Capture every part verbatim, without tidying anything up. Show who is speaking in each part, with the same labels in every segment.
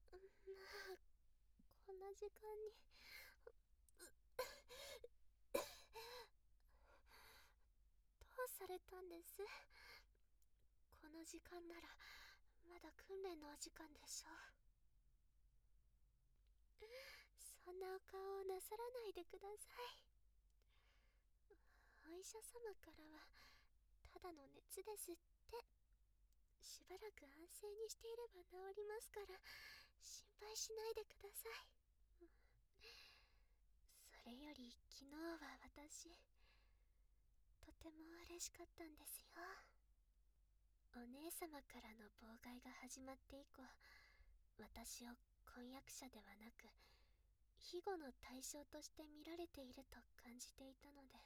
Speaker 1: まあ、こんな時間に。どうされたんです？この時間ならまだ訓練のお時間でしょう。そんなお顔をなさらないでください。お医者様からはただの熱ですって。しばらく安静にしていれば治りますから心配しないでください。それより昨日は私とても嬉しかったんですよ。お姉様からの妨害が始まって以降、私を婚約者ではなく庇護の対象として見られていると感じていたので、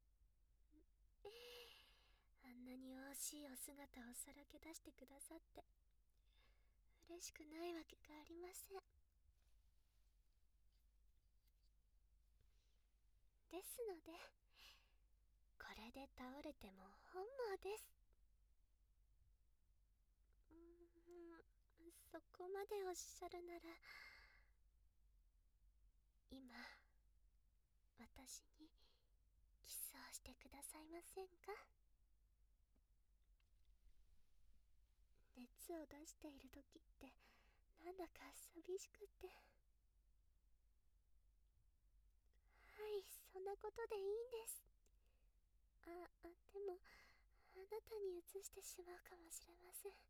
Speaker 1: あんなに惜しいお姿をさらけ出してくださって嬉しくないわけがありません。ですのでこれで倒れても本望です。うーん、そこまでおっしゃるなら今私にキスをしてくださいませんか？熱を出している時ってなんだか寂しくて。はい、そんなことでいいんです。ああでもあなたに移してしまうかもしれません。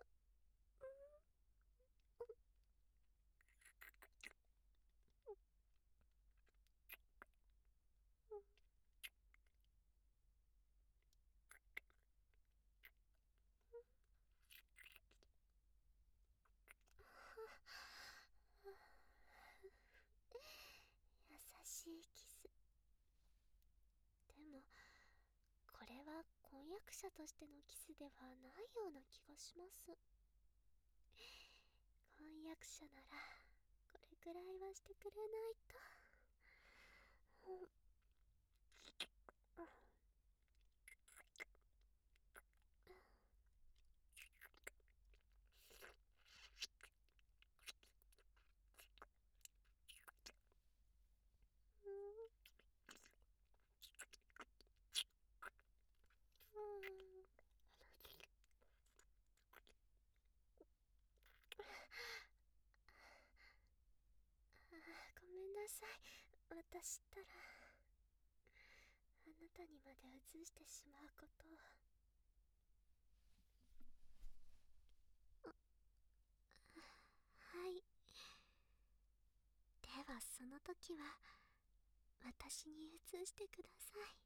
Speaker 1: 優しいキス。でもこれは婚約者としてのキスではないような気がします。婚約者ならこれくらいはしてくれないと。うん、うん、ごめんなさい。私ったらあなたにまで移してしまうことを。はい。ではその時は私に移してください。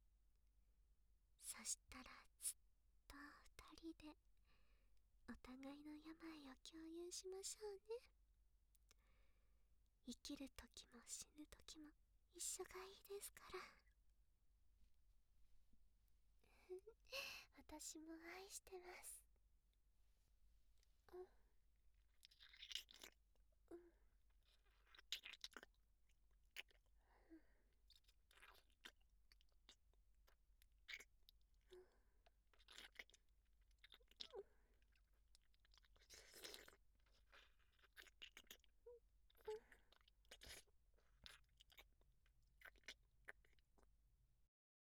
Speaker 1: そしたらずっと二人でお互いの病を共有しましょうね。生きる時も死ぬ時も一緒がいいですから。私も愛してます。うん。